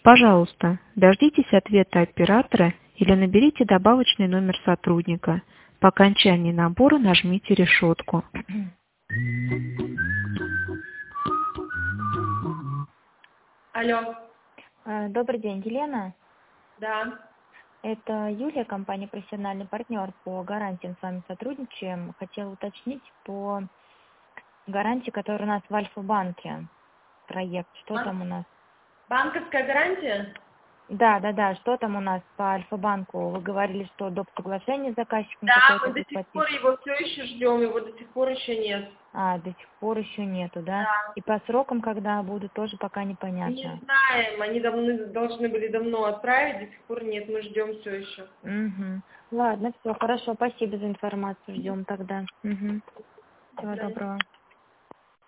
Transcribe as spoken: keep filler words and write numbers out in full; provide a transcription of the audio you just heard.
Пожалуйста, дождитесь ответа оператора или наберите добавочный номер сотрудника. По окончании набора нажмите решетку. Алло. Добрый день, Елена. Да. Это Юлия, компания «Профессиональный партнер». По гарантиям с вами сотрудничаем. Хотела уточнить по гарантии, которая у нас в Альфа-банке. Проект. Что Бан... там у нас? Банковская гарантия? Да, да, да. Что там у нас по Альфа-банку? Вы говорили, что доп. Соглашение с заказчиком Да, какое-то мы до сих подписано. пор его все еще ждем, его до сих пор еще нет. А, до сих пор еще нету, да? Да. И по срокам, когда будут, тоже пока Не непонятно. знаем, они давно, должны были давно отправить, до сих пор нет, мы ждем все еще. Угу. Ладно, все, хорошо. Спасибо за информацию. Ждем тогда. Угу. Всего Да. доброго.